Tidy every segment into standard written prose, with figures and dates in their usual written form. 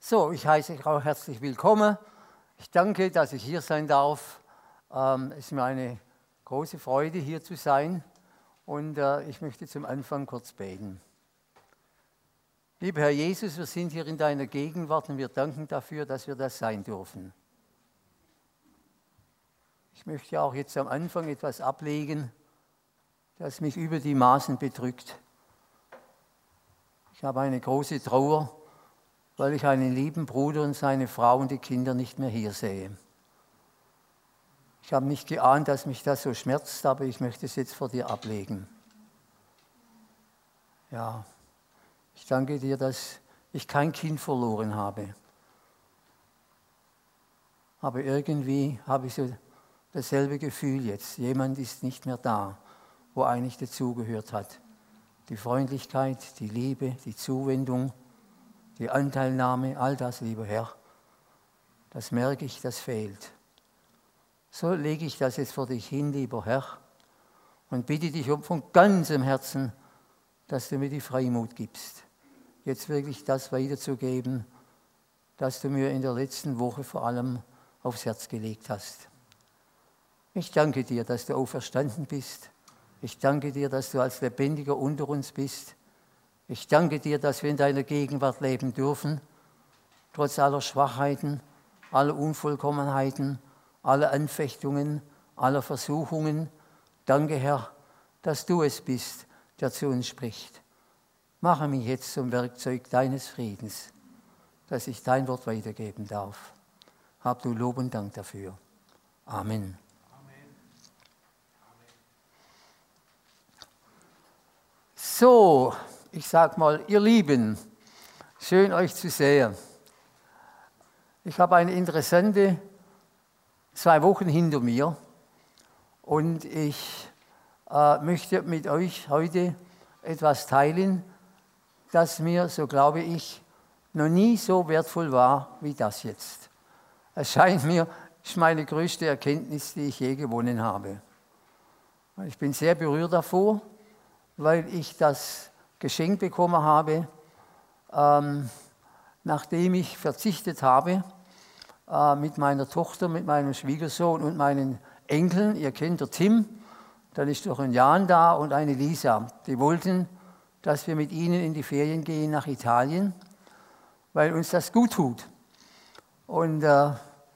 So, ich heiße euch auch herzlich willkommen. Ich danke, dass ich hier sein darf. Es ist mir eine große Freude, hier zu sein. Und ich möchte zum Anfang kurz beten. Lieber Herr Jesus, wir sind hier in deiner Gegenwart und wir danken dafür, dass wir das sein dürfen. Ich möchte auch jetzt am Anfang etwas ablegen, das mich über die Maßen bedrückt. Ich habe eine große Trauer, weil ich einen lieben Bruder und seine Frau und die Kinder nicht mehr hier sehe. Ich habe nicht geahnt, dass mich das so schmerzt, aber ich möchte es jetzt vor dir ablegen. Ja, ich danke dir, dass ich kein Kind verloren habe. Aber irgendwie habe ich so dasselbe Gefühl jetzt. Jemand ist nicht mehr da, wo eigentlich dazugehört hat. Die Freundlichkeit, die Liebe, die Zuwendung, die Anteilnahme, all das, lieber Herr, das merke ich, das fehlt. So lege ich das jetzt vor dich hin, lieber Herr, und bitte dich von ganzem Herzen, dass du mir die Freimut gibst, jetzt wirklich das weiterzugeben, das du mir in der letzten Woche vor allem aufs Herz gelegt hast. Ich danke dir, dass du auferstanden bist. Ich danke dir, dass du als Lebendiger unter uns bist. Ich danke dir, dass wir in deiner Gegenwart leben dürfen, trotz aller Schwachheiten, aller Unvollkommenheiten, aller Anfechtungen, aller Versuchungen. Danke, Herr, dass du es bist, der zu uns spricht. Mache mich jetzt zum Werkzeug deines Friedens, dass ich dein Wort weitergeben darf. Hab du Lob und Dank dafür. Amen. So, ich sage mal, ihr Lieben, schön euch zu sehen. Ich habe eine interessante 2 Wochen hinter mir und ich möchte mit euch heute etwas teilen, das mir, so glaube ich, noch nie so wertvoll war wie das jetzt. Es scheint mir, das ist meine größte Erkenntnis, die ich je gewonnen habe. Ich bin sehr berührt davor, weil ich das Geschenk bekommen habe, nachdem ich verzichtet habe mit meiner Tochter, mit meinem Schwiegersohn und meinen Enkeln. Ihr kennt der Tim, dann ist noch ein Jan da und eine Lisa. Die wollten, dass wir mit ihnen in die Ferien gehen nach Italien, weil uns das gut tut. Und dann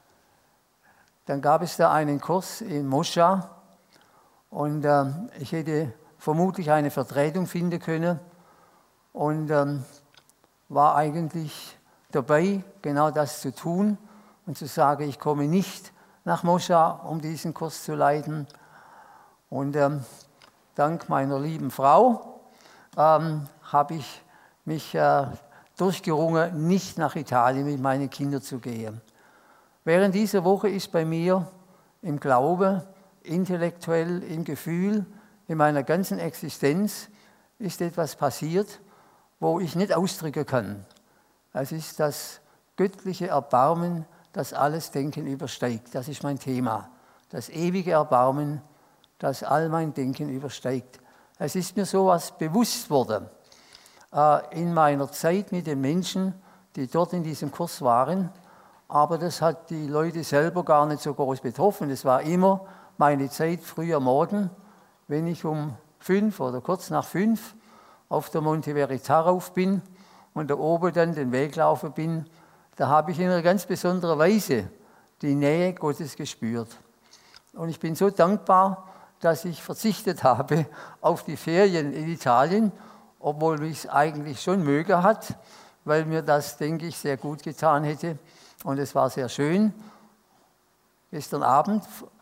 gab es da einen Kurs in Moscha und ich hätte vermutlich eine Vertretung finden können und war eigentlich dabei, genau das zu tun und zu sagen, ich komme nicht nach Moscha, um diesen Kurs zu leiten. Und dank meiner lieben Frau habe ich mich durchgerungen, nicht nach Italien mit meinen Kindern zu gehen. Während dieser Woche ist bei mir im Glaube, intellektuell, im Gefühl, in meiner ganzen Existenz ist etwas passiert, wo ich nicht ausdrücken kann. Es ist das göttliche Erbarmen, das alles Denken übersteigt. Das ist mein Thema. Das ewige Erbarmen, das all mein Denken übersteigt. Es ist mir sowas bewusst worden in meiner Zeit mit den Menschen, die dort in diesem Kurs waren. Aber das hat die Leute selber gar nicht so groß betroffen. Es war immer meine Zeit früh am Morgen, wenn ich um 5 oder kurz nach 5 auf der Monte Verita rauf bin und da oben dann den Weg laufen bin, da habe ich in einer ganz besonderen Weise die Nähe Gottes gespürt. Und ich bin so dankbar, dass ich verzichtet habe auf die Ferien in Italien, obwohl ich es eigentlich schon mögen hat, weil mir das, denke ich, sehr gut getan hätte. Und es war sehr schön. Gestern Abend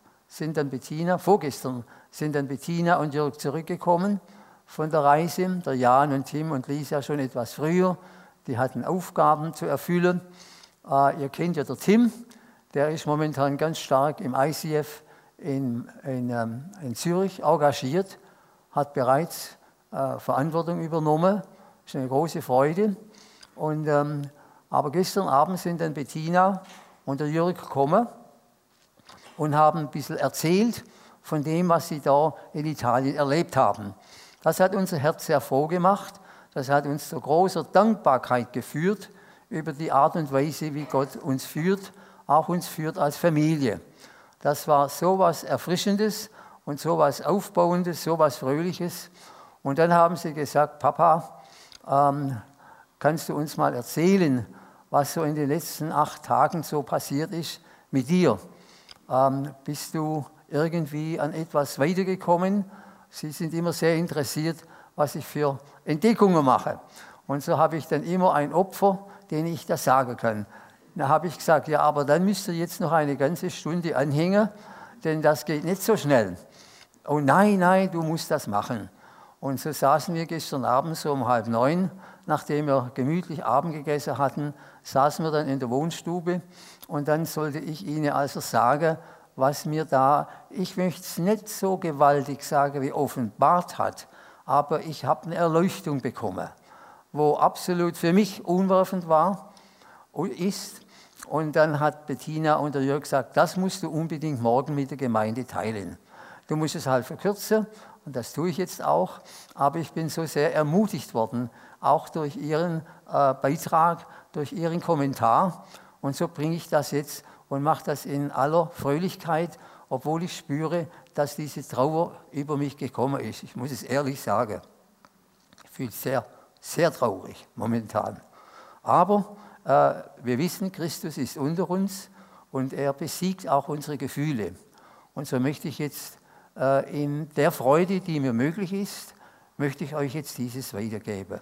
vorgestern sind dann Bettina und Jörg zurückgekommen von der Reise. Der Jan und Tim und Lisa schon etwas früher. Die hatten Aufgaben zu erfüllen. Ihr kennt ja der Tim, der ist momentan ganz stark im ICF in Zürich engagiert, hat bereits Verantwortung übernommen. Das ist eine große Freude. Aber gestern Abend sind dann Bettina und der Jörg gekommen und haben ein bisschen erzählt von dem, was sie da in Italien erlebt haben. Das hat unser Herz sehr froh gemacht. Das hat uns zu großer Dankbarkeit geführt über die Art und Weise, wie Gott uns führt, auch uns führt als Familie. Das war so was Erfrischendes und so was Aufbauendes, so was Fröhliches. Und dann haben sie gesagt, Papa, kannst du uns mal erzählen, was so in den letzten 8 Tagen so passiert ist mit dir? Bist du irgendwie an etwas weitergekommen? Sie sind immer sehr interessiert, was ich für Entdeckungen mache. Und so habe ich dann immer ein Opfer, den ich das sagen kann. Da habe ich gesagt, ja, aber dann müsst ihr jetzt noch eine ganze Stunde anhängen, denn das geht nicht so schnell. Oh nein, nein, du musst das machen. Und so saßen wir gestern Abend so um 8:30, nachdem wir gemütlich Abend gegessen hatten, saßen wir dann in der Wohnstube und dann sollte ich Ihnen also sagen, was mir da, ich möchte es nicht so gewaltig sagen, wie offenbart hat, aber ich habe eine Erleuchtung bekommen, wo absolut für mich umwerfend war und ist. Und dann hat Bettina und der Jörg gesagt, das musst du unbedingt morgen mit der Gemeinde teilen. Du musst es halt verkürzen und das tue ich jetzt auch, aber ich bin so sehr ermutigt worden, auch durch Ihren Beitrag, durch Ihren Kommentar. Und so bringe ich das jetzt und mache das in aller Fröhlichkeit, obwohl ich spüre, dass diese Trauer über mich gekommen ist. Ich muss es ehrlich sagen. Ich fühle es sehr, sehr traurig momentan. Aber wir wissen, Christus ist unter uns und er besiegt auch unsere Gefühle. Und so möchte ich jetzt in der Freude, die mir möglich ist, möchte ich euch jetzt dieses weitergeben.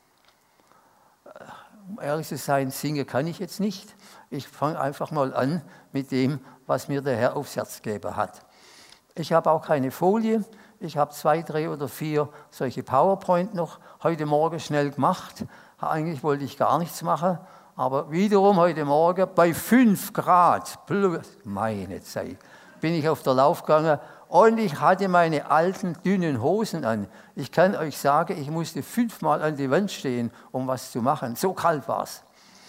Um ehrlich zu sein, singen kann ich jetzt nicht. Ich fange einfach mal an mit dem, was mir der Herr aufs Herz gegeben hat. Ich habe auch keine Folie. Ich habe 2, 3 oder 4 solche PowerPoint noch heute Morgen schnell gemacht. Eigentlich wollte ich gar nichts machen, aber wiederum heute Morgen bei 5 Grad plus, meine Zeit, bin ich auf der Lauf gegangen und ich hatte meine alten, dünnen Hosen an. Ich kann euch sagen, ich musste 5-mal an die Wand stehen, um was zu machen. So kalt war es.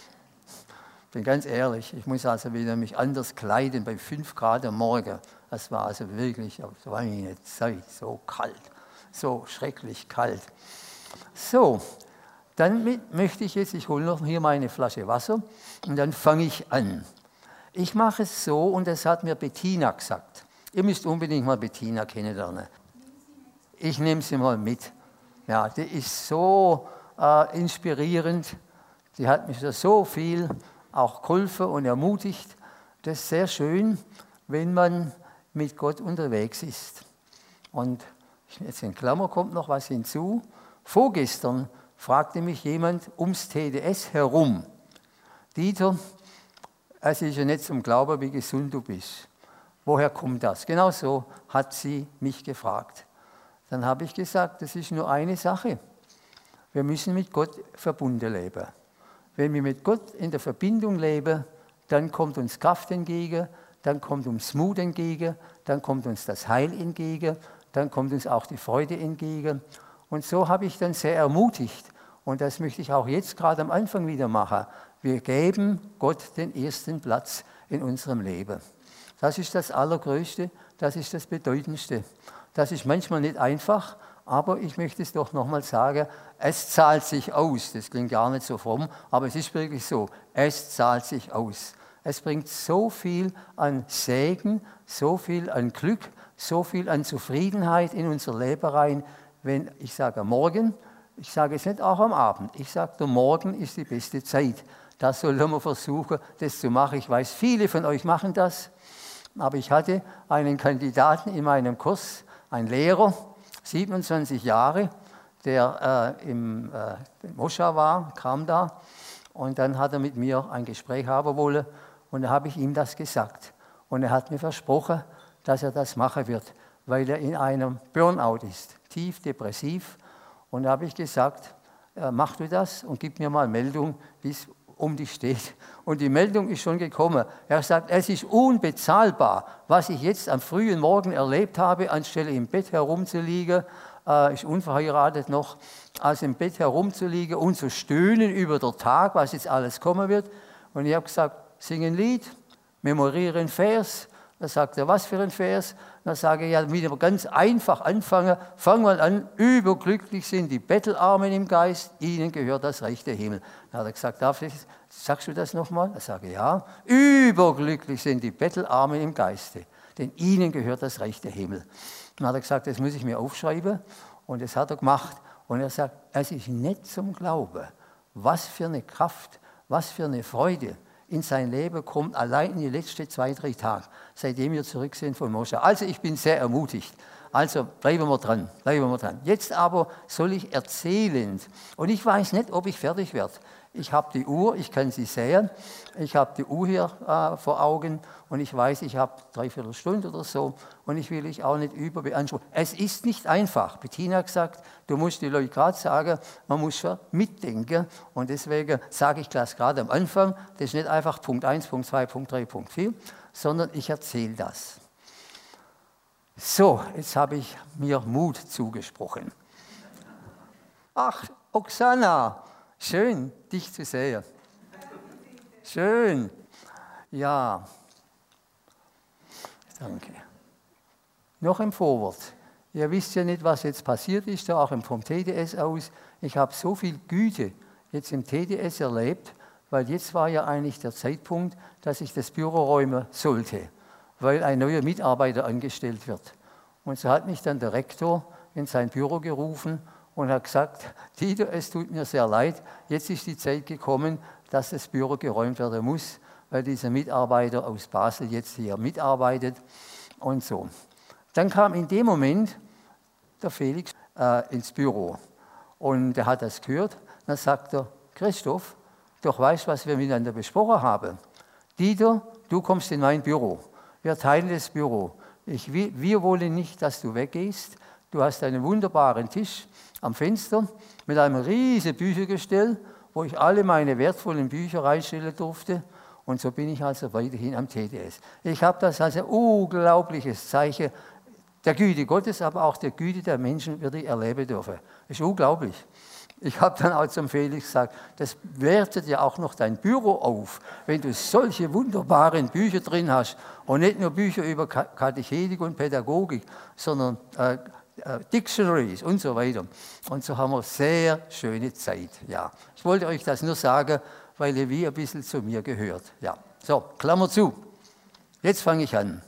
Ich bin ganz ehrlich, ich muss also wieder mich anders kleiden bei 5 Grad am Morgen. Das war also wirklich auf meine Zeit so kalt, so schrecklich kalt. So, dann möchte ich jetzt, ich hole noch hier meine Flasche Wasser und dann fange ich an. Ich mache es so und das hat mir Bettina gesagt. Ihr müsst unbedingt mal Bettina kennenlernen. Ich nehme sie mal mit. Ja, die ist so inspirierend. Die hat mich so viel auch geholfen und ermutigt. Das ist sehr schön, wenn man mit Gott unterwegs ist. Und jetzt in Klammer kommt noch was hinzu. Vorgestern fragte mich jemand ums TDS herum. Dieter, es ist ja nicht zum Glauben, wie gesund du bist. Woher kommt das? Genau so hat sie mich gefragt. Dann habe ich gesagt, das ist nur eine Sache. Wir müssen mit Gott verbunden leben. Wenn wir mit Gott in der Verbindung leben, dann kommt uns Kraft entgegen, dann kommt uns Mut entgegen, dann kommt uns das Heil entgegen, dann kommt uns auch die Freude entgegen. Und so habe ich dann sehr ermutigt, und das möchte ich auch jetzt gerade am Anfang wieder machen, wir geben Gott den ersten Platz in unserem Leben. Das ist das Allergrößte, das ist das Bedeutendste. Das ist manchmal nicht einfach, aber ich möchte es doch nochmal sagen, es zahlt sich aus. Das klingt gar nicht so fromm, aber es ist wirklich so, es zahlt sich aus. Es bringt so viel an Segen, so viel an Glück, so viel an Zufriedenheit in unser Leben rein, wenn ich sage morgen, ich sage es nicht auch am Abend, ich sage, der Morgen ist die beste Zeit. Da sollen wir versuchen, das zu machen. Ich weiß, viele von euch machen das. Aber ich hatte einen Kandidaten in meinem Kurs, einen Lehrer, 27 Jahre, der in Moschau war, kam da und dann hat er mit mir ein Gespräch haben wollen und da habe ich ihm das gesagt. Und er hat mir versprochen, dass er das machen wird, weil er in einem Burnout ist, tief depressiv. Und da habe ich gesagt, mach du das und gib mir mal Meldung, wie es um dich steht. Und die Meldung ist schon gekommen. Er sagt, es ist unbezahlbar, was ich jetzt am frühen Morgen erlebt habe, anstelle im Bett herumzuliegen, ist unverheiratet noch, als im Bett herumzuliegen und zu stöhnen über den Tag, was jetzt alles kommen wird. Und ich habe gesagt, sing ein Lied, memoriere einen Vers, Da sagt er, was für ein Vers? Dann sage ich, ja, damit wir ganz einfach anfangen, fangen wir an, überglücklich sind die Bettelarmen im Geist, ihnen gehört das Reich der Himmel. Dann hat er gesagt, sagst du das nochmal? Ich sage, ja, überglücklich sind die Bettelarmen im Geiste, denn ihnen gehört das Reich der Himmel. Dann hat er gesagt, das muss ich mir aufschreiben, und das hat er gemacht. Und er sagt, es ist nicht zum Glauben, was für eine Kraft, was für eine Freude in sein Leben kommt, allein in die letzten 2-3 Tage, seitdem wir zurück sind von Moschee. Also ich bin sehr ermutigt. Also bleiben wir dran, bleiben wir dran. Jetzt aber soll ich erzählend, und ich weiß nicht, ob ich fertig werde. Ich habe die Uhr, ich kann sie sehen, ich habe die Uhr hier vor Augen und ich weiß, ich habe 3/4 Stunde oder so und ich will dich auch nicht überbeanspruchen. Es ist nicht einfach. Bettina hat gesagt, du musst die Leute gerade sagen, man muss schon mitdenken und deswegen sage ich das gerade am Anfang, das ist nicht einfach Punkt 1, Punkt 2, Punkt 3, Punkt 4, sondern ich erzähle das. So, jetzt habe ich mir Mut zugesprochen. Ach, Oksana, schön, dich zu sehen. Schön. Ja. Danke. Noch ein Vorwort. Ihr wisst ja nicht, was jetzt passiert ist, da auch vom TDS aus. Ich habe so viel Güte jetzt im TDS erlebt, weil jetzt war ja eigentlich der Zeitpunkt, dass ich das Büro räumen sollte, weil ein neuer Mitarbeiter angestellt wird. Und so hat mich dann der Rektor in sein Büro gerufen und hat gesagt, Dieter, es tut mir sehr leid, jetzt ist die Zeit gekommen, dass das Büro geräumt werden muss, weil dieser Mitarbeiter aus Basel jetzt hier mitarbeitet und so. Dann kam in dem Moment der Felix ins Büro und er hat das gehört. Dann sagt er, Christoph, doch weißt du, was wir miteinander besprochen haben? Dieter, du kommst in mein Büro. Wir teilen das Büro. Wir wollen nicht, dass du weggehst. Du hast einen wunderbaren Tisch am Fenster mit einem riesigen Büchergestell, wo ich alle meine wertvollen Bücher reinstellen durfte. Und so bin ich also weiterhin am TDS. Ich habe das als ein unglaubliches Zeichen der Güte Gottes, aber auch der Güte der Menschen würde ich erleben dürfen. Das ist unglaublich. Ich habe dann auch zum Felix gesagt, das wertet ja auch noch dein Büro auf, wenn du solche wunderbaren Bücher drin hast und nicht nur Bücher über Katechetik und Pädagogik, sondern Dictionaries und so weiter. Und so haben wir sehr schöne Zeit. Ja. Ich wollte euch das nur sagen, weil ihr wie ein bisschen zu mir gehört. Ja. So, Klammer zu. Jetzt fange ich an.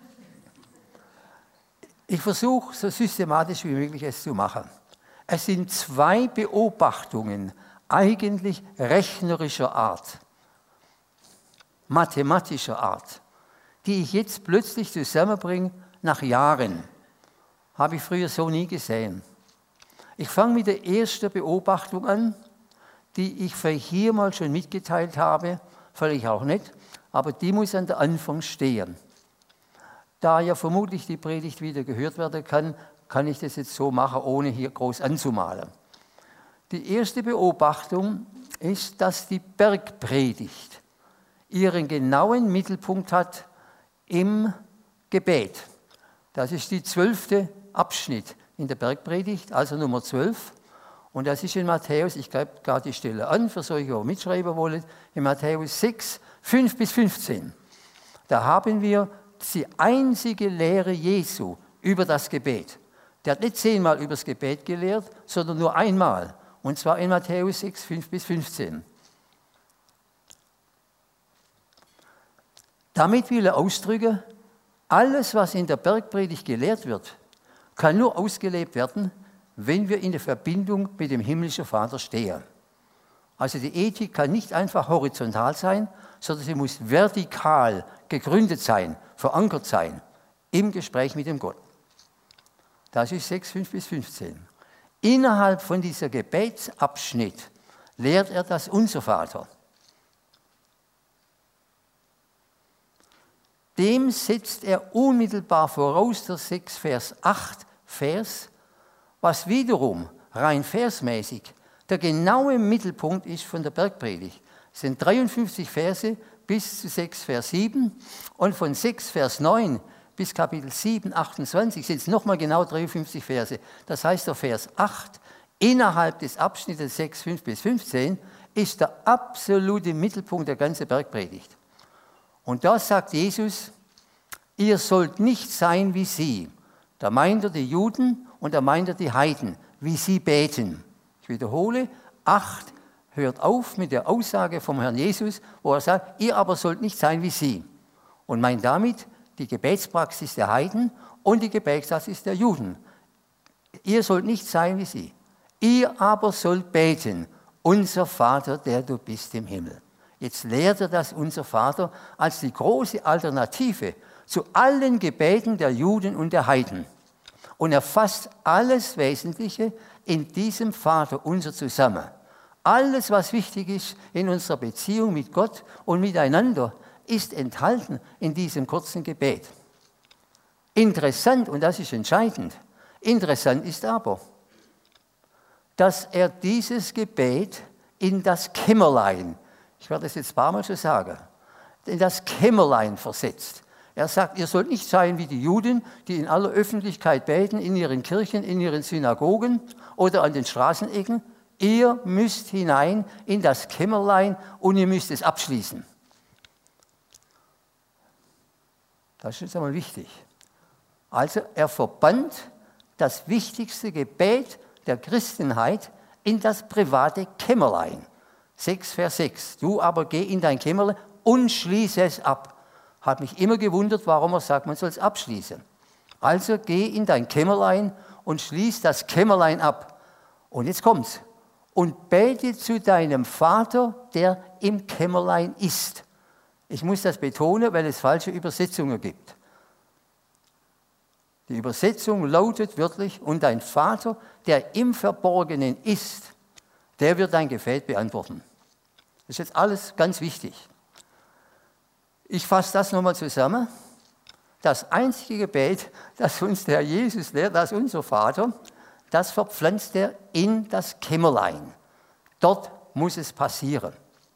Ich versuche, so systematisch wie möglich es zu machen. Es sind 2 Beobachtungen, eigentlich rechnerischer Art, mathematischer Art, die ich jetzt plötzlich zusammenbringe nach Jahren. Habe ich früher so nie gesehen. Ich fange mit der ersten Beobachtung an, die ich vielleicht hier mal schon mitgeteilt habe, vielleicht auch nicht, aber die muss an der Anfang stehen. Da ja vermutlich die Predigt wieder gehört werden kann, kann ich das jetzt so machen, ohne hier groß anzumalen. Die erste Beobachtung ist, dass die Bergpredigt ihren genauen Mittelpunkt hat im Gebet. Das ist die 12. Abschnitt in der Bergpredigt, also Nummer 12. Und das ist in Matthäus, ich gebe gerade die Stelle an, für solche, die mitschreiben wollen, in Matthäus 6, 5 bis 15. Da haben wir die einzige Lehre Jesu über das Gebet. Der hat nicht 10-mal über das Gebet gelehrt, sondern nur einmal. Und zwar in Matthäus 6, 5 bis 15. Damit will er ausdrücken, alles, was in der Bergpredigt gelehrt wird, kann nur ausgelebt werden, wenn wir in der Verbindung mit dem himmlischen Vater stehen. Also die Ethik kann nicht einfach horizontal sein, sondern sie muss vertikal gegründet sein, verankert sein, im Gespräch mit dem Gott. Das ist 6, 5 bis 15. Innerhalb von dieser Gebetsabschnitt lehrt er das Unservater. Dem setzt er unmittelbar voraus der 6, Vers 8 Vers, was wiederum rein versmäßig der genaue Mittelpunkt ist von der Bergpredigt. Es sind 53 Verse bis zu 6, Vers 7 und von 6, Vers 9 bis Kapitel 7, 28 sind es nochmal genau 53 Verse. Das heißt, der Vers 8 innerhalb des Abschnittes 6, 5 bis 15 ist der absolute Mittelpunkt der ganzen Bergpredigt. Und da sagt Jesus, Ihr sollt nicht sein wie sie. Da meint er die Juden und da meint er die Heiden, wie sie beten. Ich wiederhole, 8 hört auf mit der Aussage vom Herrn Jesus, wo er sagt, ihr aber sollt nicht sein wie sie. Und meint damit die Gebetspraxis der Heiden und die Gebetspraxis der Juden. Ihr sollt nicht sein wie sie. Ihr aber sollt beten, unser Vater, der du bist im Himmel. Jetzt lehrt er das unser Vater als die große Alternative zu allen Gebeten der Juden und der Heiden. Und er fasst alles Wesentliche in diesem Vater unser zusammen. Alles, was wichtig ist in unserer Beziehung mit Gott und miteinander, ist enthalten in diesem kurzen Gebet. Interessant, und das ist entscheidend, interessant ist aber, dass er dieses Gebet in das Kämmerlein, ich werde es jetzt ein paar Mal so sagen, in das Kämmerlein versetzt. Er sagt, ihr sollt nicht sein wie die Juden, die in aller Öffentlichkeit beten, in ihren Kirchen, in ihren Synagogen oder an den Straßenecken. Ihr müsst hinein in das Kämmerlein und ihr müsst es abschließen. Das ist jetzt einmal wichtig. Also er verbannt das wichtigste Gebet der Christenheit in das private Kämmerlein. 6, Vers 6. Du aber geh in dein Kämmerlein und schließe es ab. Hat mich immer gewundert, warum er sagt, man soll es abschließen. Also geh in dein Kämmerlein und schließ das Kämmerlein ab. Und jetzt kommt's. Und bete zu deinem Vater, der im Kämmerlein ist. Ich muss das betonen, weil es falsche Übersetzungen gibt. Die Übersetzung lautet wörtlich, und dein Vater, der im Verborgenen ist, der wird dein Gebet beantworten. Das ist jetzt alles ganz wichtig. Ich fasse das nochmal zusammen. Das einzige Gebet, das uns der Jesus lehrt, das unser Vater, das verpflanzt er in das Kämmerlein. Dort muss es passieren.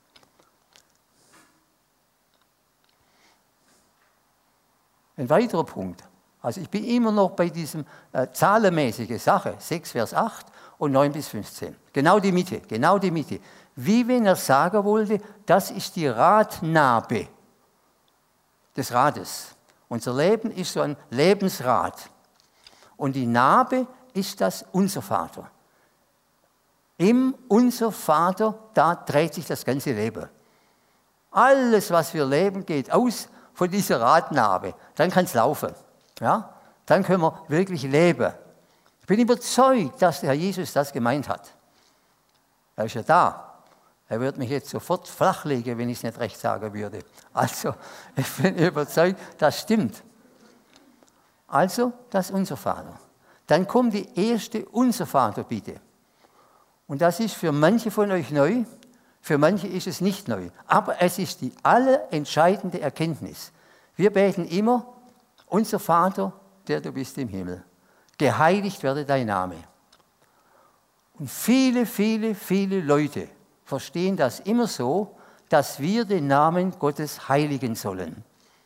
Ein weiterer Punkt. Also ich bin immer noch bei diesem zahlenmäßige Sache, 6 Vers 8 und 9 bis 15. Genau die Mitte, genau die Mitte. Wie wenn er sagen wollte, das ist die Radnabe des Rades. Unser Leben ist so ein Lebensrad. Und die Nabe ist das unser Vater. Im unser Vater, da dreht sich das ganze Leben. Alles, was wir leben, geht aus von dieser Radnabe. Dann kann es laufen. Ja? Dann können wir wirklich leben. Ich bin überzeugt, dass der Herr Jesus das gemeint hat. Er ist ja da. Er würde mich jetzt sofort flachlegen, wenn ich es nicht recht sagen würde. Also, ich bin überzeugt, das stimmt. Also, das ist unser Vater. Dann kommt die erste Unser Vater Bitte. Und das ist für manche von euch neu, für manche ist es nicht neu. Aber es ist die allerentscheidende Erkenntnis. Wir beten immer, unser Vater, der du bist im Himmel. Geheiligt werde dein Name. Und viele, viele, viele Leute verstehen das immer so, dass wir den Namen Gottes heiligen sollen.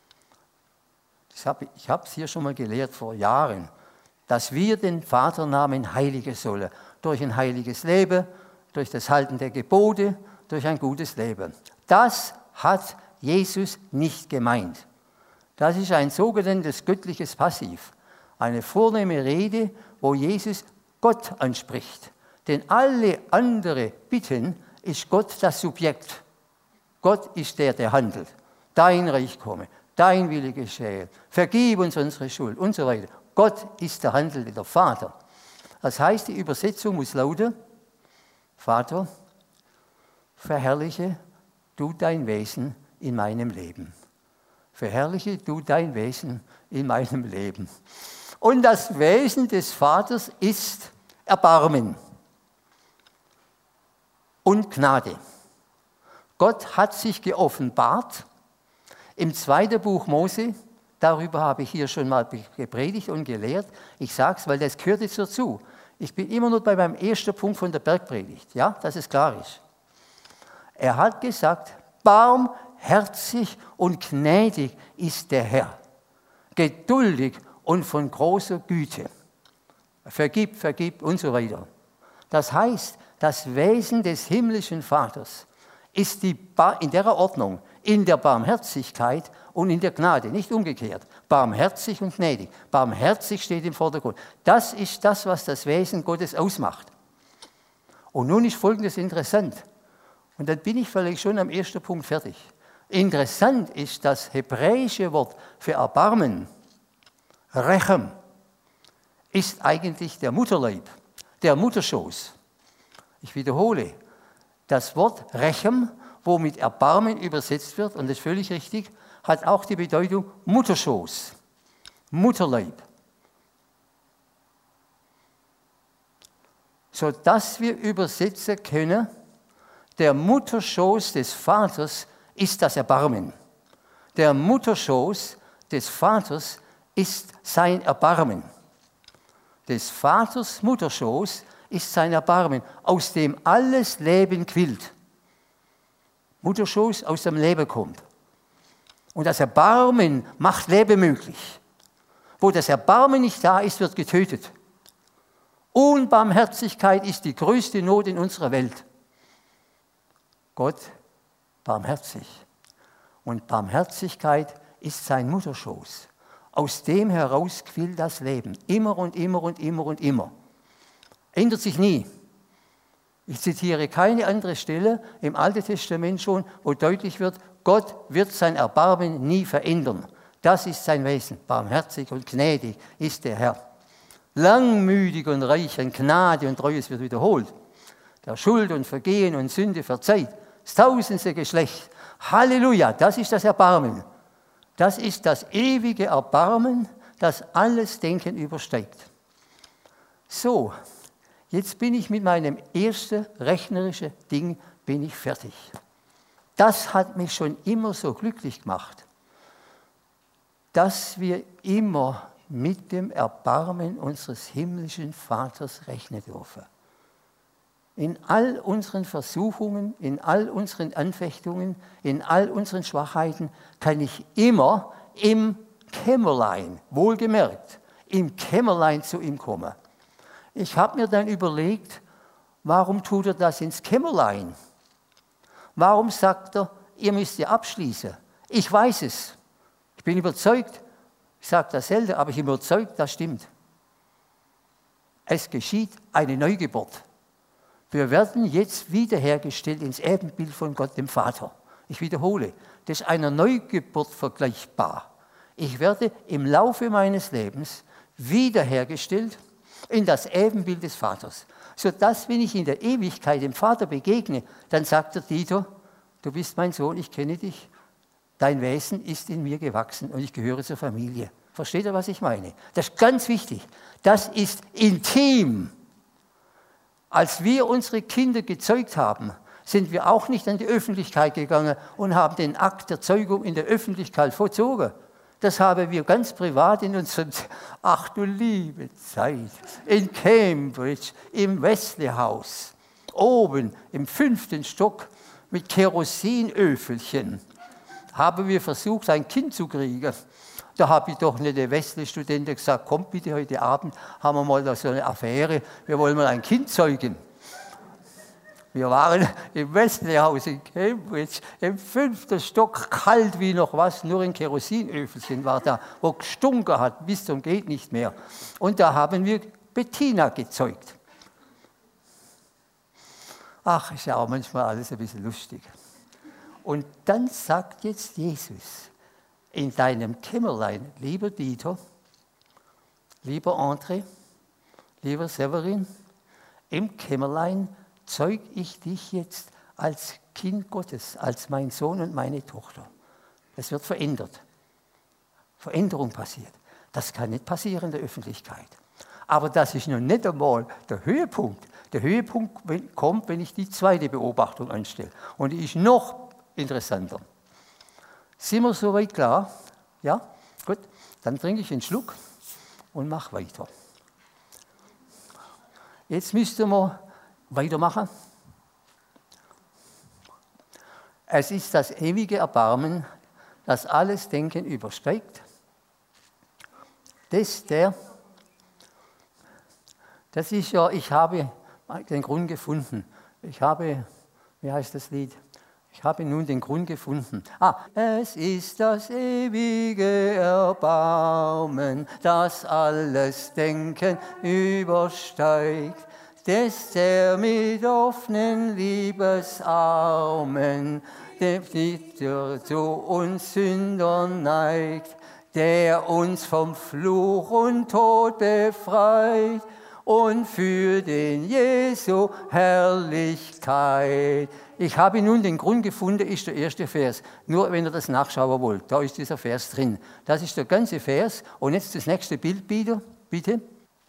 Ich habe es hier schon mal gelehrt vor Jahren, dass wir den Vaternamen heiligen sollen. Durch ein heiliges Leben, durch das Halten der Gebote, durch ein gutes Leben. Das hat Jesus nicht gemeint. Das ist ein sogenanntes göttliches Passiv. Eine vornehme Rede, wo Jesus Gott anspricht. Denn alle anderen Bitten ist Gott das Subjekt. Gott ist der handelt. Dein Reich komme, dein Wille geschehe, vergib uns unsere Schuld und so weiter. Gott ist der Handelnde, der Vater. Das heißt, die Übersetzung muss lauten, Vater, verherrliche du dein Wesen in meinem Leben. Verherrliche du dein Wesen in meinem Leben. Und das Wesen des Vaters ist Erbarmen und Gnade. Gott hat sich geoffenbart. Im 2. Buch Mose, darüber habe ich hier schon mal gepredigt und gelehrt. Ich sage es, weil das gehört jetzt dazu. Ich bin immer nur bei meinem ersten Punkt von der Bergpredigt, ja, dass es klar ist. Er hat gesagt, barmherzig und gnädig ist der Herr, geduldig und von großer Güte. Vergib und so weiter. Das heißt, das Wesen des himmlischen Vaters ist in der Ordnung, in der Barmherzigkeit und in der Gnade, nicht umgekehrt. Barmherzig und gnädig. Barmherzig steht im Vordergrund. Das ist das, was das Wesen Gottes ausmacht. Und nun ist Folgendes interessant. Und dann bin ich vielleicht schon am ersten Punkt fertig. Interessant ist das hebräische Wort für Erbarmen, Rechem, ist eigentlich der Mutterleib, der Mutterschoß. Ich wiederhole, das Wort Rechem, wo mit Erbarmen übersetzt wird, und das ist völlig richtig, hat auch die Bedeutung Mutterschoß, Mutterleib. Sodass wir übersetzen können, der Mutterschoß des Vaters ist das Erbarmen. Der Mutterschoß des Vaters ist sein Erbarmen. Des Vaters Mutterschoß ist sein Erbarmen, aus dem alles Leben quillt. Mutterschoß aus dem Leben kommt. Und das Erbarmen macht Leben möglich. Wo das Erbarmen nicht da ist, wird getötet. Unbarmherzigkeit ist die größte Not in unserer Welt. Gott barmherzig. Und Barmherzigkeit ist sein Mutterschoß. Aus dem heraus quillt das Leben. Immer und immer und immer und immer. Ändert sich nie. Ich zitiere keine andere Stelle im Alten Testament schon, wo deutlich wird, Gott wird sein Erbarmen nie verändern. Das ist sein Wesen. Barmherzig und gnädig ist der Herr. Langmütig und reich an Gnade und Treue, es wird wiederholt. Der Schuld und Vergehen und Sünde verzeiht. Das tausendste Geschlecht. Halleluja, das ist das Erbarmen. Das ist das ewige Erbarmen, das alles Denken übersteigt. So, jetzt bin ich mit meinem ersten rechnerischen Ding fertig. Das hat mich schon immer so glücklich gemacht, dass wir immer mit dem Erbarmen unseres himmlischen Vaters rechnen dürfen. In all unseren Versuchungen, in all unseren Anfechtungen, in all unseren Schwachheiten kann ich immer im Kämmerlein, wohlgemerkt, im Kämmerlein zu ihm kommen. Ich habe mir dann überlegt, warum tut er das ins Kämmerlein? Warum sagt er, ihr müsst ihr abschließen? Ich weiß es. Ich bin überzeugt, ich sage das selten, aber ich bin überzeugt, das stimmt. Es geschieht eine Neugeburt. Wir werden jetzt wiederhergestellt ins Ebenbild von Gott, dem Vater. Ich wiederhole, das ist einer Neugeburt vergleichbar. Ich werde im Laufe meines Lebens wiederhergestellt in das Ebenbild des Vaters. Sodass, wenn ich in der Ewigkeit dem Vater begegne, dann sagt der Dieter, du bist mein Sohn, ich kenne dich, dein Wesen ist in mir gewachsen und ich gehöre zur Familie. Versteht ihr, was ich meine? Das ist ganz wichtig. Das ist intim. Als wir unsere Kinder gezeugt haben, sind wir auch nicht an die Öffentlichkeit gegangen und haben den Akt der Zeugung in der Öffentlichkeit vollzogen. Das haben wir ganz privat in unserem, ach du liebe Zeit, in Cambridge, im Wesley House, oben im 5. Stock mit Kerosinöfelchen, haben wir versucht, ein Kind zu kriegen. Da habe ich doch nicht der Wesley-Studenten gesagt, kommt bitte heute Abend, haben wir mal da so eine Affäre, wir wollen mal ein Kind zeugen. Wir waren im Wesley House in Cambridge, im 5. Stock, kalt wie noch was, nur ein Kerosinöfelchen war da, wo gestunken hat, bis zum geht nicht mehr. Und da haben wir Bettina gezeugt. Ach, ist ja auch manchmal alles ein bisschen lustig. Und dann sagt jetzt Jesus, in deinem Kämmerlein, lieber Dieter, lieber André, lieber Severin, im Kämmerlein zeug ich dich jetzt als Kind Gottes, als mein Sohn und meine Tochter. Das wird verändert. Veränderung passiert. Das kann nicht passieren in der Öffentlichkeit. Aber das ist noch nicht einmal der Höhepunkt. Der Höhepunkt kommt, wenn ich die zweite Beobachtung anstelle. Und die ist noch interessanter. Sind wir soweit klar? Ja? Gut. Dann trinke ich einen Schluck und mache weiter. Jetzt müssten wir weitermachen. Es ist das ewige Erbarmen, das alles Denken übersteigt. Das ist ja, ich habe den Grund gefunden. Ich habe, wie heißt das Lied? Ich habe nun den Grund gefunden. Es ist das ewige Erbarmen, das alles Denken übersteigt, der mit offenen Liebesarmen zu uns Sündern neigt, der uns vom Fluch und Tod befreit und für den Jesu Herrlichkeit. Ich habe nun den Grund gefunden, ist der erste Vers. Nur wenn ihr das nachschauen wollt, da ist dieser Vers drin. Das ist der ganze Vers. Und jetzt das nächste Bild bitte.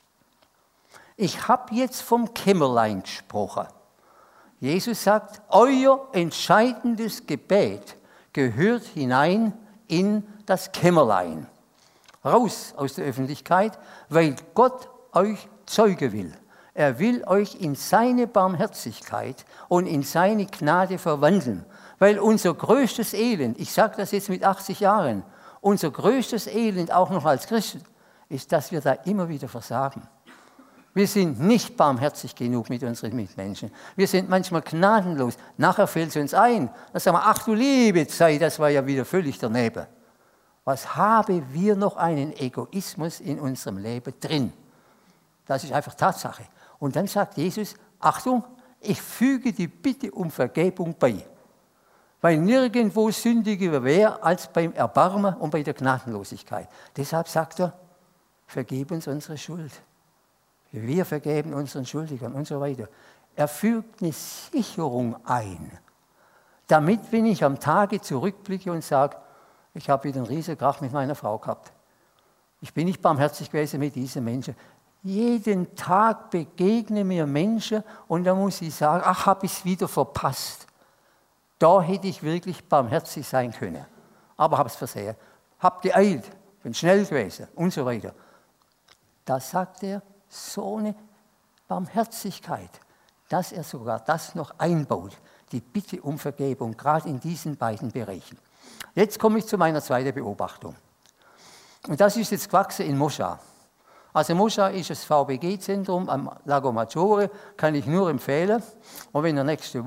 Ich habe jetzt vom Kämmerlein gesprochen. Jesus sagt, euer entscheidendes Gebet gehört hinein in das Kämmerlein. Raus aus der Öffentlichkeit, weil Gott euch zeugen will. Er will euch in seine Barmherzigkeit und in seine Gnade verwandeln. Weil unser größtes Elend, ich sage das jetzt mit 80 Jahren, unser größtes Elend auch noch als Christen, ist, dass wir da immer wieder versagen. Wir sind nicht barmherzig genug mit unseren Mitmenschen. Wir sind manchmal gnadenlos. Nachher fällt es uns ein. Dann sagen wir, ach du liebe Zeit, das war ja wieder völlig daneben. Was haben wir noch einen Egoismus in unserem Leben drin? Das ist einfach Tatsache. Und dann sagt Jesus, Achtung, ich füge die Bitte um Vergebung bei. Weil nirgendwo sündiger wäre als beim Erbarmen und bei der Gnadenlosigkeit. Deshalb sagt er, vergib uns unsere Schuld. Wir vergeben unseren Schuldigern und so weiter. Er fügt eine Sicherung ein, damit, wenn ich am Tage zurückblicke und sage, ich habe wieder einen riesen Krach mit meiner Frau gehabt. Ich bin nicht barmherzig gewesen mit diesen Menschen. Jeden Tag begegnen mir Menschen und da muss ich sagen, ach, habe ich es wieder verpasst. Da hätte ich wirklich barmherzig sein können. Aber habe es versehen. Habe geeilt, bin schnell gewesen und so weiter. Da sagt er, so eine Barmherzigkeit, dass er sogar das noch einbaut, die Bitte um Vergebung, gerade in diesen beiden Bereichen. Jetzt komme ich zu meiner zweiten Beobachtung. Und das ist jetzt gewachsen in Moscha. Also Moscha ist das VBG-Zentrum am Lago Maggiore, kann ich nur empfehlen. Und wenn ihr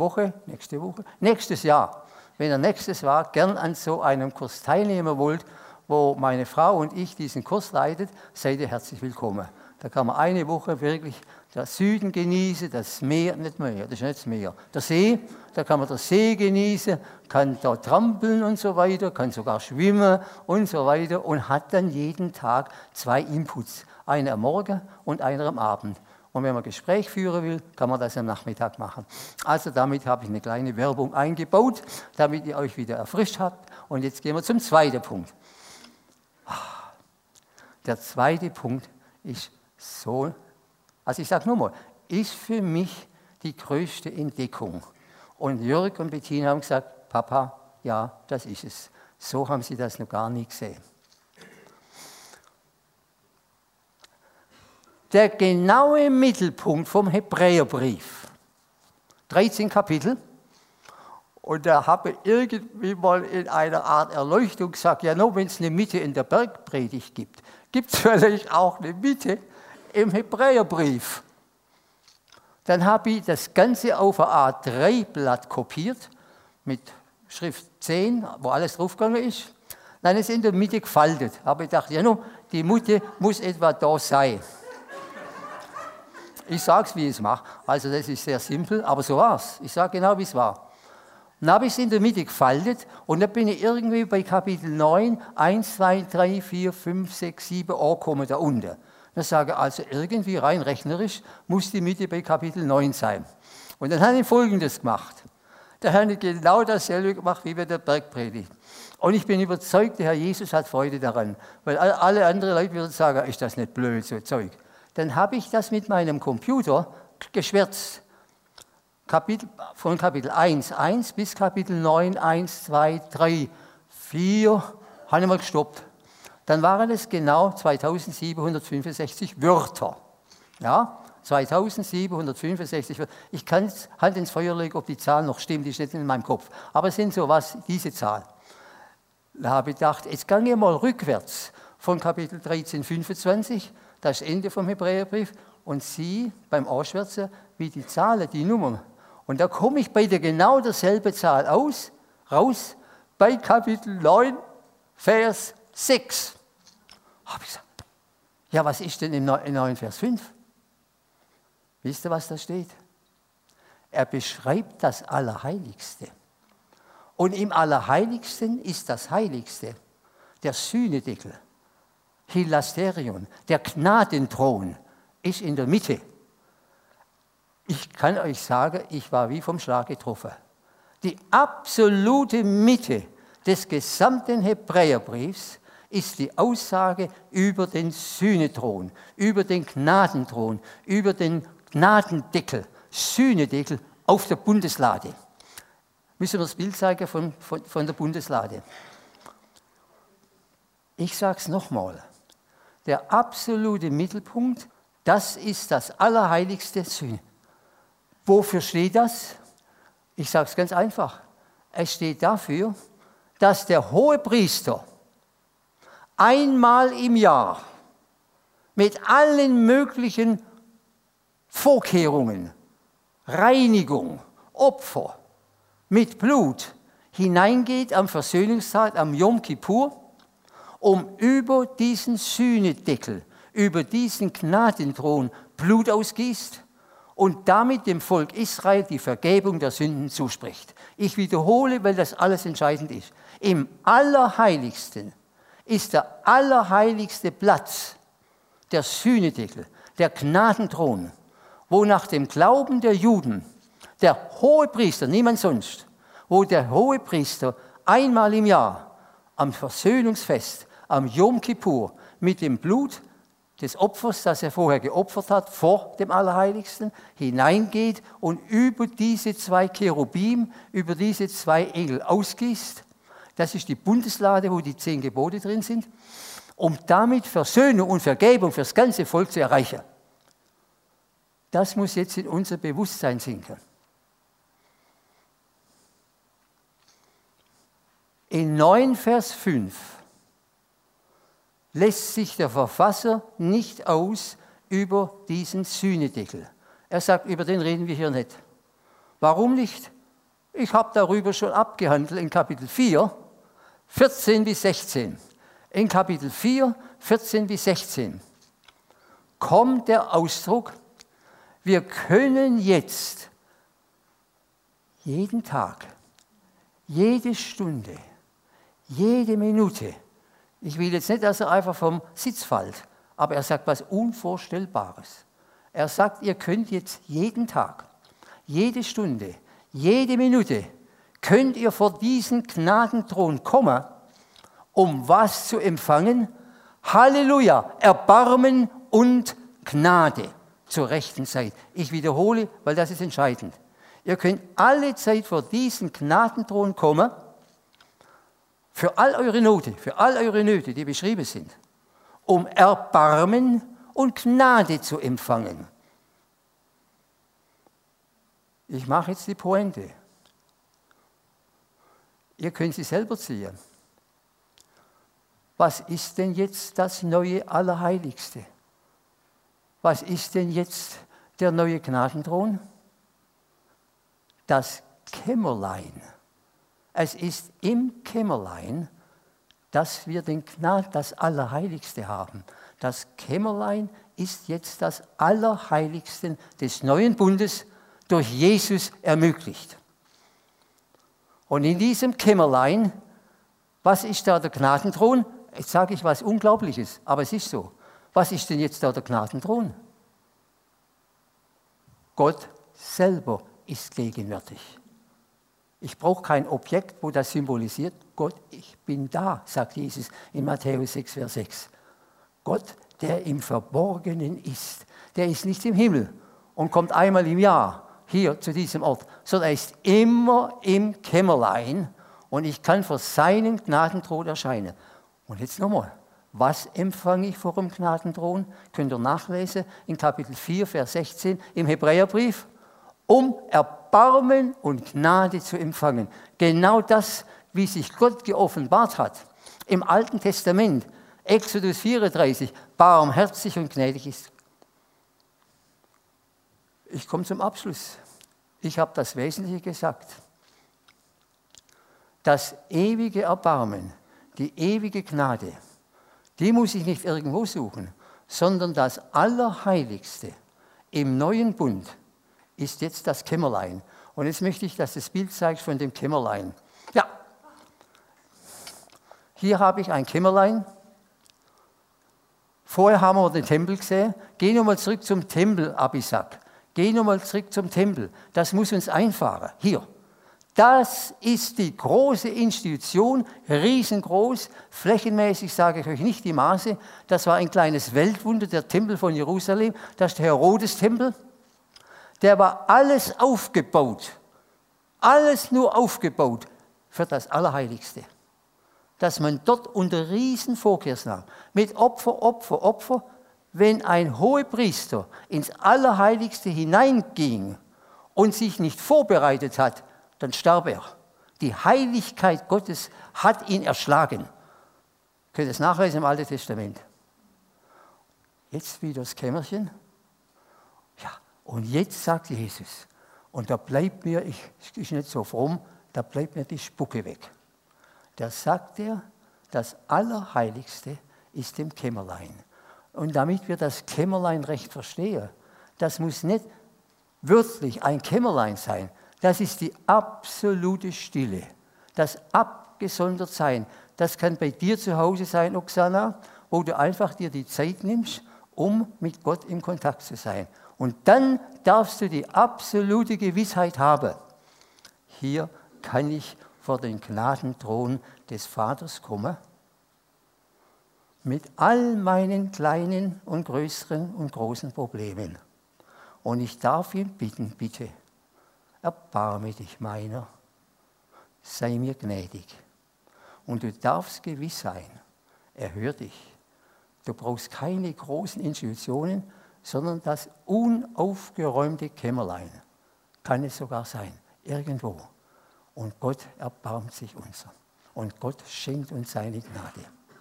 nächstes Jahr, wenn ihr nächstes Jahr gern an so einem Kurs teilnehmen wollt, wo meine Frau und ich diesen Kurs leitet, seid ihr herzlich willkommen. Da kann man eine Woche wirklich das Süden genießen, das Meer, nicht Meer, das ist nicht das Meer, der See, da kann man den See genießen, kann da trampeln und so weiter, kann sogar schwimmen und so weiter und hat dann jeden Tag 2 Inputs, einer am Morgen und einer am Abend. Und wenn man Gespräch führen will, kann man das am Nachmittag machen. Also damit habe ich eine kleine Werbung eingebaut, damit ihr euch wieder erfrischt habt. Und jetzt gehen wir zum zweiten Punkt. Der zweite Punkt ist so, also ich sage nur mal, ist für mich die größte Entdeckung. Und Jörg und Bettina haben gesagt, Papa, ja, das ist es. So haben sie das noch gar nie gesehen. Der genaue Mittelpunkt vom Hebräerbrief, 13 Kapitel, und da habe ich irgendwie mal in einer Art Erleuchtung gesagt, ja, nur wenn es eine Mitte in der Bergpredigt gibt, gibt es vielleicht auch eine Mitte im Hebräerbrief. Dann habe ich das Ganze auf ein A3-Blatt kopiert, mit Schrift 10, wo alles draufgegangen ist. Dann ist in der Mitte gefaltet. Habe ich gedacht, ja, no, die Mitte muss etwa da sein. Ich sage es, wie ich es mache. Also das ist sehr simpel, aber so war es. Ich sage genau, wie es war. Dann habe ich es in der Mitte gefaltet und dann bin ich irgendwie bei Kapitel 9, 1, 2, 3, 4, 5, 6, 7 angekommen da unten. Dann sage ich, also irgendwie rein rechnerisch muss die Mitte bei Kapitel 9 sein. Und dann habe ich Folgendes gemacht. Da habe ich genau dasselbe gemacht wie bei der Bergpredigt. Und ich bin überzeugt, der Herr Jesus hat Freude daran. Weil alle anderen Leute würden sagen, ist das nicht blöd, so Zeug. Dann habe ich das mit meinem Computer geschwärzt. Von Kapitel 1, 1 bis Kapitel 9, 1, 2, 3, 4, habe ich mal gestoppt. Dann waren es genau 2765 Wörter. Ja, 2765 Wörter. Ich kann Hand ins Feuer legen, ob die Zahl noch stimmt, die ist nicht in meinem Kopf. Aber es sind sowas, diese Zahl. Da habe ich gedacht, jetzt gehe ich mal rückwärts von Kapitel 13, 25, das ist das Ende vom Hebräerbrief, und sieh beim Ausschwärzen, wie die Zahlen, die Nummern Und da komme ich bei der genau derselben Zahl raus, bei Kapitel 9, Vers 6. Habe ich gesagt, ja, was ist denn in 9, Vers 5? Wisst ihr, was da steht? Er beschreibt das Allerheiligste. Und im Allerheiligsten ist das Heiligste der Sühnedeckel, Hilasterion, der Gnadenthron ist in der Mitte. Ich kann euch sagen, ich war wie vom Schlag getroffen. Die absolute Mitte des gesamten Hebräerbriefs ist die Aussage über den Sühnethron, über den Gnadenthron, über den Gnadendeckel, Sühnedeckel auf der Bundeslade. Müssen wir das Bild zeigen von der Bundeslade. Ich sage es nochmal. Der absolute Mittelpunkt, das ist das Allerheiligste Sühne. Wofür steht das? Ich sage es ganz einfach. Es steht dafür, dass der Hohepriester einmal im Jahr mit allen möglichen Vorkehrungen, Reinigung, Opfer, mit Blut hineingeht am Versöhnungstag, am Yom Kippur, um über diesen Sühnedeckel, über diesen Gnadenthron Blut ausgießt und damit dem Volk Israel die Vergebung der Sünden zuspricht. Ich wiederhole, weil das alles entscheidend ist. Im Allerheiligsten ist der allerheiligste Platz der Sühnedeckel, der Gnadenthron, wo nach dem Glauben der Juden der Hohepriester, niemand sonst, wo der Hohepriester einmal im Jahr am Versöhnungsfest, am Yom Kippur, mit dem Blut des Opfers, das er vorher geopfert hat, vor dem Allerheiligsten, hineingeht und über diese 2 Cherubim, über diese 2 Engel ausgießt. Das ist die Bundeslade, wo die 10 Gebote drin sind, um damit Versöhnung und Vergebung für das ganze Volk zu erreichen. Das muss jetzt in unser Bewusstsein sinken. In 9, Vers 5 lässt sich der Verfasser nicht aus über diesen Sühnedeckel. Er sagt, über den reden wir hier nicht. Warum nicht? Ich habe darüber schon abgehandelt in Kapitel 4, 14 bis 16. In Kapitel 4, 14 bis 16 kommt der Ausdruck, wir können jetzt jeden Tag, jede Stunde, jede Minute, ich will jetzt nicht, dass er einfach vom Sitz fällt, aber er sagt was Unvorstellbares. Er sagt, ihr könnt jetzt jeden Tag, jede Stunde, jede Minute, könnt ihr vor diesen Gnadenthron kommen, um was zu empfangen? Halleluja, Erbarmen und Gnade zur rechten Zeit. Ich wiederhole, weil das ist entscheidend. Ihr könnt alle Zeit vor diesen Gnadenthron kommen, für all eure Nöte, die beschrieben sind, um Erbarmen und Gnade zu empfangen. Ich mache jetzt die Pointe. Ihr könnt sie selber ziehen. Was ist denn jetzt das neue Allerheiligste? Was ist denn jetzt der neue Gnadenthron? Das Kämmerlein. Es ist im Kämmerlein, dass wir das Allerheiligste haben. Das Kämmerlein ist jetzt das Allerheiligste des neuen Bundes durch Jesus ermöglicht. Und in diesem Kämmerlein, was ist da der Gnadenthron? Jetzt sage ich was Unglaubliches, aber es ist so. Was ist denn jetzt da der Gnadenthron? Gott selber ist gegenwärtig. Ich brauche kein Objekt, wo das symbolisiert. Gott, ich bin da, sagt Jesus in Matthäus 6, Vers 6. Gott, der im Verborgenen ist, der ist nicht im Himmel und kommt einmal im Jahr hier zu diesem Ort, sondern er ist immer im Kämmerlein und ich kann vor seinen Gnadenthron erscheinen. Und jetzt nochmal, was empfange ich vor dem Gnadenthron? Könnt ihr nachlesen in Kapitel 4, Vers 16 im Hebräerbrief. Um Erbarmen und Gnade zu empfangen. Genau das, wie sich Gott geoffenbart hat im Alten Testament, Exodus 34, barmherzig und gnädig ist. Ich komme zum Abschluss. Ich habe das Wesentliche gesagt. Das ewige Erbarmen, die ewige Gnade, die muss ich nicht irgendwo suchen, sondern das Allerheiligste im neuen Bund ist jetzt das Kämmerlein. Und jetzt möchte ich, dass das Bild zeigt von dem Kämmerlein. Ja, hier habe ich ein Kämmerlein. Vorher haben wir den Tempel gesehen. Geh nochmal zurück zum Tempel, Abisak. Geh nochmal zurück zum Tempel. Das muss uns einfahren. Hier. Das ist die große Institution, riesengroß, flächenmäßig sage ich euch nicht die Maße. Das war ein kleines Weltwunder, der Tempel von Jerusalem. Das ist der Herodes-Tempel. Der war alles aufgebaut, alles nur aufgebaut für das Allerheiligste. Dass man dort unter riesen Vorkehrsnamen mit Opfer, wenn ein Hohepriester ins Allerheiligste hineinging und sich nicht vorbereitet hat, dann starb er. Die Heiligkeit Gottes hat ihn erschlagen. Ihr könnt es nachlesen im Alten Testament. Jetzt wieder das Kämmerchen. Ja, und jetzt sagt Jesus, und da bleibt mir, ich bin nicht so fromm, da bleibt mir die Spucke weg. Da sagt er, das Allerheiligste ist im Kämmerlein. Und damit wir das Kämmerlein recht verstehen, das muss nicht wörtlich ein Kämmerlein sein, das ist die absolute Stille, das Abgesondertsein. Das kann bei dir zu Hause sein, Oksana, wo du einfach dir die Zeit nimmst, um mit Gott in Kontakt zu sein. Und dann darfst du die absolute Gewissheit haben, hier kann ich vor den Gnadenthron des Vaters kommen, mit all meinen kleinen und größeren und großen Problemen. Und ich darf ihn bitten, bitte, erbarme dich meiner, sei mir gnädig. Und du darfst gewiss sein, er hört dich. Du brauchst keine großen Institutionen, sondern das unaufgeräumte Kämmerlein kann es sogar sein, irgendwo. Und Gott erbarmt sich unser. Und Gott schenkt uns seine Gnade.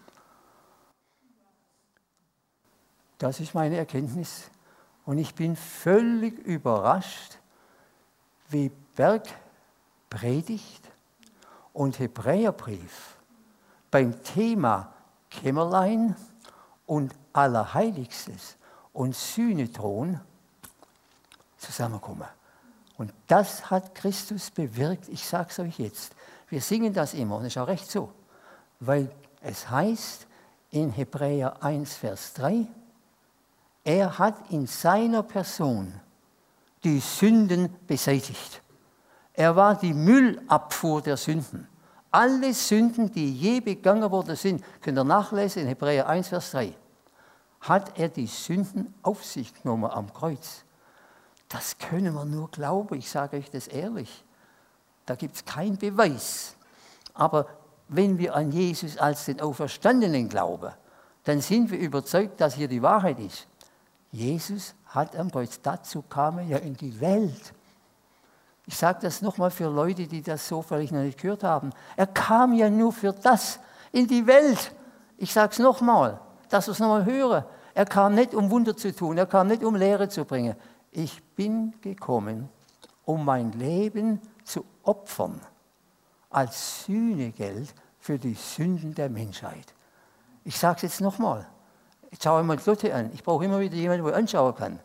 Das ist meine Erkenntnis. Und ich bin völlig überrascht, wie Bergpredigt und Hebräerbrief beim Thema Kämmerlein und Allerheiligstes und Sühnethron zusammenkommen. Und das hat Christus bewirkt, ich sage es euch jetzt. Wir singen das immer und das ist auch recht so, weil es heißt in Hebräer 1, Vers 3, er hat in seiner Person die Sünden beseitigt. Er war die Müllabfuhr der Sünden. Alle Sünden, die je begangen worden sind, könnt ihr nachlesen in Hebräer 1, Vers 3, hat er die Sünden auf sich genommen am Kreuz. Das können wir nur glauben, ich sage euch das ehrlich. Da gibt es keinen Beweis. Aber wenn wir an Jesus als den Auferstandenen glauben, dann sind wir überzeugt, dass hier die Wahrheit ist. Jesus hat am Kreuz, dazu kam er ja in die Welt. Ich sage das nochmal für Leute, die das so vielleicht noch nicht gehört haben. Er kam ja nur für das in die Welt. Ich sage es nochmal, dass wir es nochmal hören. Er kam nicht, um Wunder zu tun, er kam nicht, um Lehre zu bringen. Ich bin gekommen, um mein Leben zu opfern, als Sühnegeld für die Sünden der Menschheit. Ich sage es jetzt nochmal. Jetzt schaue ich mal die Lotte an. Ich brauche immer wieder jemanden, der anschauen kann.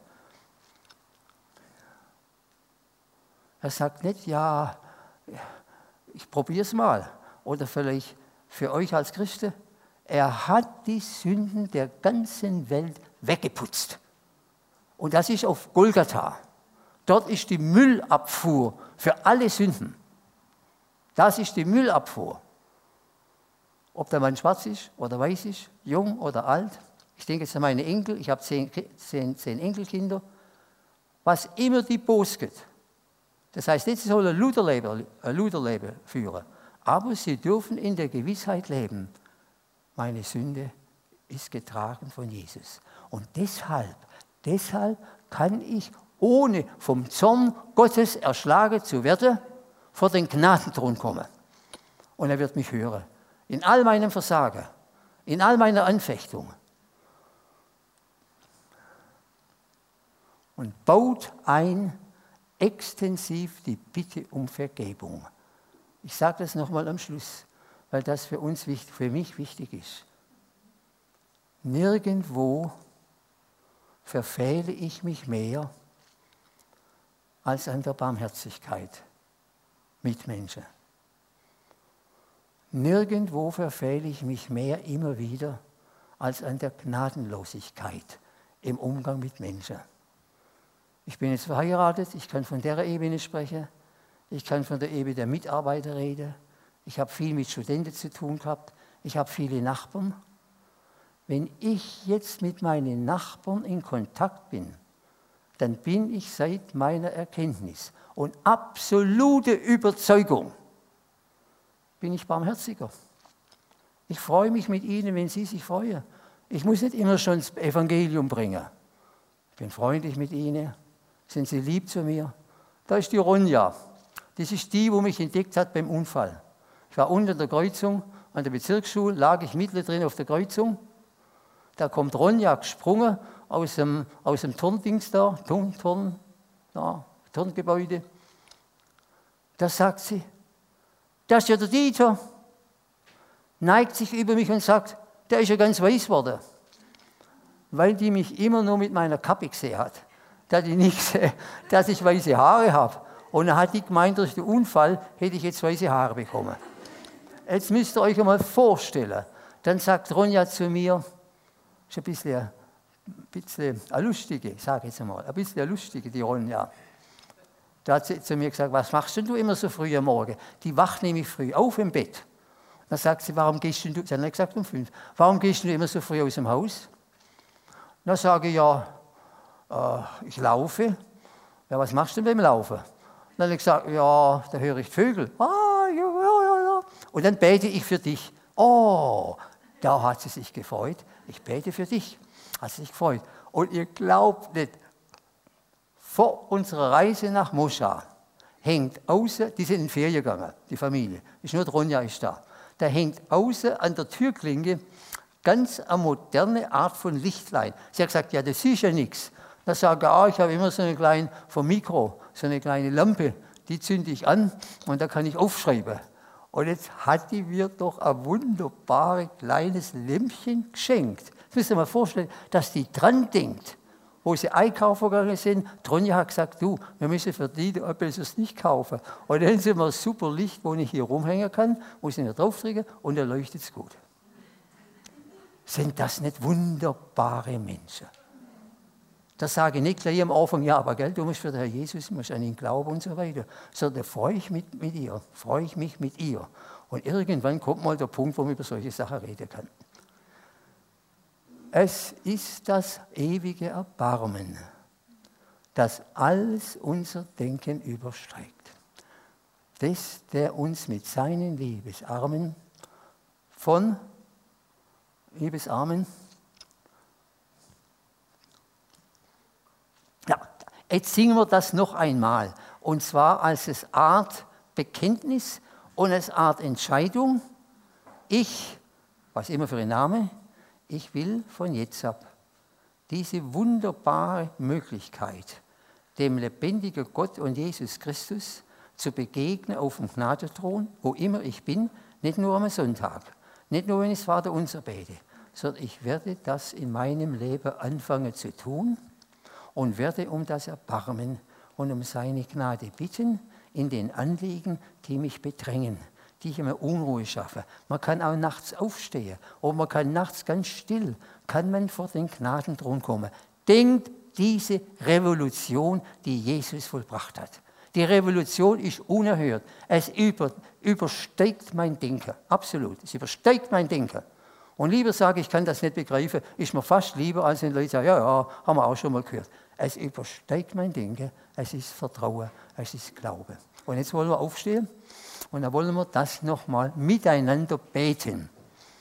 Er sagt nicht, ja, ich probiere es mal. Oder vielleicht für euch als Christen. Er hat die Sünden der ganzen Welt weggeputzt. Und das ist auf Golgatha. Dort ist die Müllabfuhr für alle Sünden. Das ist die Müllabfuhr. Ob der Mann schwarz ist oder weiß ist, jung oder alt. Ich denke jetzt an meine Enkel, ich habe 10 Enkelkinder. Was immer die bosget. Das heißt nicht, sie sollen ein Luderleben führen. Aber sie dürfen in der Gewissheit leben. Meine Sünde ist getragen von Jesus. Und deshalb kann ich, ohne vom Zorn Gottes erschlagen zu werden, vor den Gnadenthron kommen. Und er wird mich hören. In all meinem Versagen, in all meiner Anfechtung. Und baut ein extensiv die Bitte um Vergebung. Ich sage das nochmal am Schluss, weil das für mich wichtig ist. Nirgendwo verfehle ich mich mehr als an der Barmherzigkeit mit Menschen. Nirgendwo verfehle ich mich mehr immer wieder als an der Gnadenlosigkeit im Umgang mit Menschen. Ich bin jetzt verheiratet, ich kann von der Ebene sprechen, ich kann von der Ebene der Mitarbeiter reden, ich habe viel mit Studenten zu tun gehabt, ich habe viele Nachbarn. Wenn ich jetzt mit meinen Nachbarn in Kontakt bin, dann bin ich seit meiner Erkenntnis und absolute Überzeugung, bin ich barmherziger. Ich freue mich mit ihnen, wenn sie sich freuen. Ich muss nicht immer schon das Evangelium bringen. Ich bin freundlich mit ihnen, sind sie lieb zu mir. Da ist die Ronja. Das ist die, wo mich entdeckt hat beim Unfall. Ich war unter der Kreuzung an der Bezirksschule, lag ich mittendrin auf der Kreuzung. Da kommt Ronja gesprungen aus dem Turndings da, Turngebäude. Da sagt sie, das ist ja der Dieter. Neigt sich über mich und sagt, der ist ja ganz weiß geworden. Weil die mich immer nur mit meiner Kappe gesehen hat. Da hat die nicht gesehen, dass ich weiße Haare habe. Und dann hat die gemeint, durch den Unfall hätte ich jetzt weiße Haare bekommen. Jetzt müsst ihr euch einmal vorstellen. Dann sagt Ronja zu mir, ist ein bisschen eine lustige, sage ich jetzt einmal, ein bisschen eine lustige, die Ronja. Da hat sie zu mir gesagt, was machst denn du immer so früh am Morgen? Die wacht nämlich früh auf im Bett. Dann sagt sie, warum gehst du, sie hat nicht gesagt um 5, warum gehst du immer so früh aus dem Haus? Dann sage ich, ja, ich laufe. Ja, was machst du denn beim Laufen? Dann habe ich gesagt, ja, da höre ich Vögel. Ah, ja. Und dann bete ich für dich. Oh, da hat sie sich gefreut. Ich bete für dich. Hat sie sich gefreut. Und ihr glaubt nicht, vor unserer Reise nach Moschaa hängt außen, die sind in die Ferien gegangen, die Familie, ist nur Ronja ist da. Da hängt außen an der Türklinke ganz eine moderne Art von Lichtlein. Sie hat gesagt, ja, das ist ja nichts. Da sage ich, ich habe immer so eine kleine, vom Mikro, so eine kleine Lampe, die zünde ich an und da kann ich aufschreiben. Und jetzt hat die mir doch ein wunderbares kleines Lämpchen geschenkt. Das müsst ihr mal vorstellen, dass die dran denkt, wo sie einkaufen gegangen sind. Tronja hat gesagt, du, wir müssen für die etwas nicht kaufen. Und dann sind wir ein super Licht, wo ich hier rumhängen kann, muss ich nicht draufdrücken und dann leuchtet es gut. Sind das nicht wunderbare Menschen? Das sage ich nicht gleich am Anfang, ja, aber gell, du musst für den Herr Jesus, musst an ihn glauben und so weiter. Sondern da freue ich mich mit ihr. Und irgendwann kommt mal der Punkt, wo man über solche Sachen reden kann. Es ist das ewige Erbarmen, das alles unser Denken übersteigt. Das, der uns mit seinen Liebesarmen ja, jetzt singen wir das noch einmal. Und zwar als Art Bekenntnis und als Art Entscheidung. Ich, was immer für ein Name, ich will von jetzt ab diese wunderbare Möglichkeit, dem lebendigen Gott und Jesus Christus zu begegnen auf dem Gnadenthron, wo immer ich bin, nicht nur am Sonntag, nicht nur, wenn ich das Vaterunser bete, sondern ich werde das in meinem Leben anfangen zu tun und werde um das Erbarmen und um seine Gnade bitten in den Anliegen, die mich bedrängen, die ich immer Unruhe schaffe. Man kann auch nachts aufstehen oder man kann nachts ganz still, kann man vor den Gnadenthron kommen. Denkt diese Revolution, die Jesus vollbracht hat. Die Revolution ist unerhört. Es übersteigt mein Denken, absolut. Es übersteigt mein Denken. Und lieber sage ich kann das nicht begreifen, ist mir fast lieber, als wenn Leute sagen, ja, haben wir auch schon mal gehört. Es übersteigt mein Denken, es ist Vertrauen, es ist Glaube. Und jetzt wollen wir aufstehen und dann wollen wir das nochmal miteinander beten.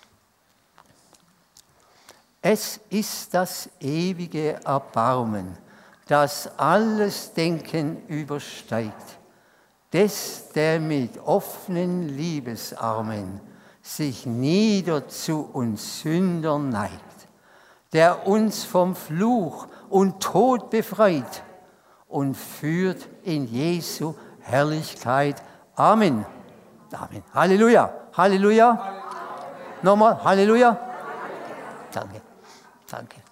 Es ist das ewige Erbarmen, das alles Denken übersteigt, des, der mit offenen Liebesarmen sich nieder zu uns Sündern neigt, der uns vom Fluch und Tod befreit und führt in Jesu Herrlichkeit. Amen. Amen. Halleluja. Halleluja. Nochmal. Halleluja. Danke. Danke.